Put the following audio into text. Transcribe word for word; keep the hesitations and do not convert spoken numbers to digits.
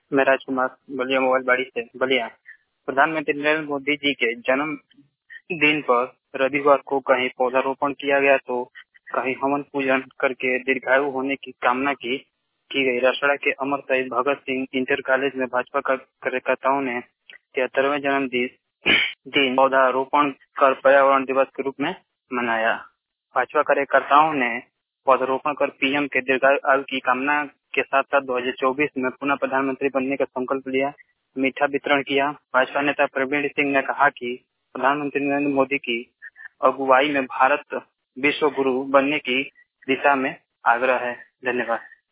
मैं राजकुमार बलिया मोबाइल बाड़ी से बलिया। प्रधानमंत्री नरेंद्र मोदी जी के जन्म दिन पर रविवार को कहीं पौधारोपण किया गया तो कहीं हवन पूजन करके दीर्घायु होने की कामना की की गई। रसड़ा के अमर शहीद भगत सिंह इंटर कॉलेज में भाजपा कार्यकर्ताओं ने तिहत्तरवें जन्म दिन दिन पौधारोपण कर पर्यावरण दिवस के रूप में मनाया। भाजपा कार्यकर्ताओं ने पौधारोपण कर पीएम के दीर्घायु की कामना के साथ साथ दो हज़ार चौबीस में पुनः प्रधानमंत्री बनने का संकल्प लिया। मीठा वितरण किया। भाजपा नेता प्रवीण सिंह ने कहा कि प्रधानमंत्री नरेंद्र मोदी की अगुवाई में भारत विश्व गुरु बनने की दिशा में आग्रह है। धन्यवाद।